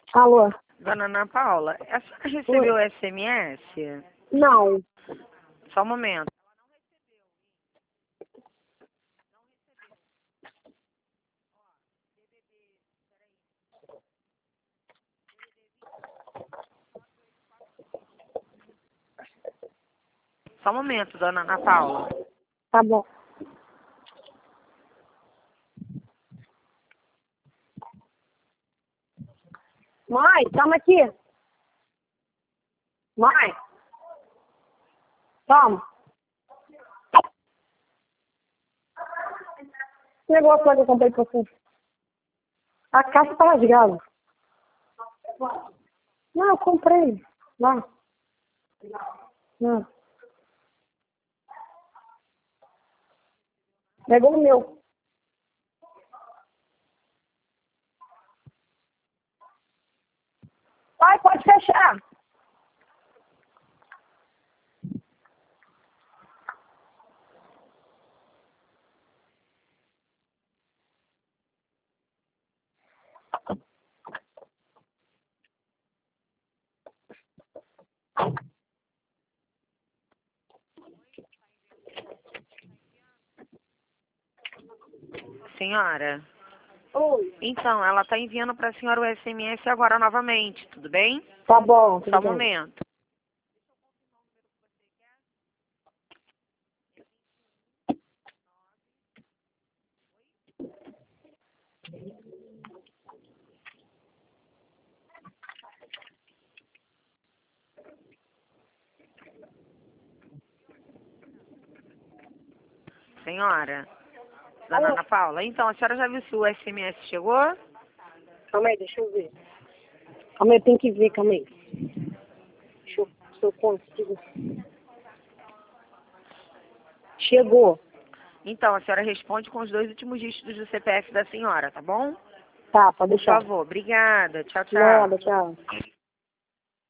Alô? Dona Ana Paula, a senhora recebeu o SMS? Não. Só um momento. Só um momento, dona Ana Paula. Tá bom. Mãe, toma aqui. Mãe. Toma. Esse negócio lá que eu comprei pra você. A caixa tá rasgada. Não, eu comprei. Lá. Não. Pegou o meu. Pai, pode fechar. Senhora, Oi. então, ela está enviando para a senhora o SMS agora novamente, tudo bem? Tá bom, Só tudo um bem. momento. Senhora, dona Alô? Ana Paula, então, a senhora já viu se o SMS chegou? Calma aí, deixa eu ver. Calma aí, eu tenho que ver, calma aí. Deixa eu ver se eu consigo. Chegou. Então, a senhora responde com os 2 últimos dígitos do CPF da senhora, tá bom? Tá, pode Por deixar. favor, obrigada. Tchau, tchau. Nada, tchau.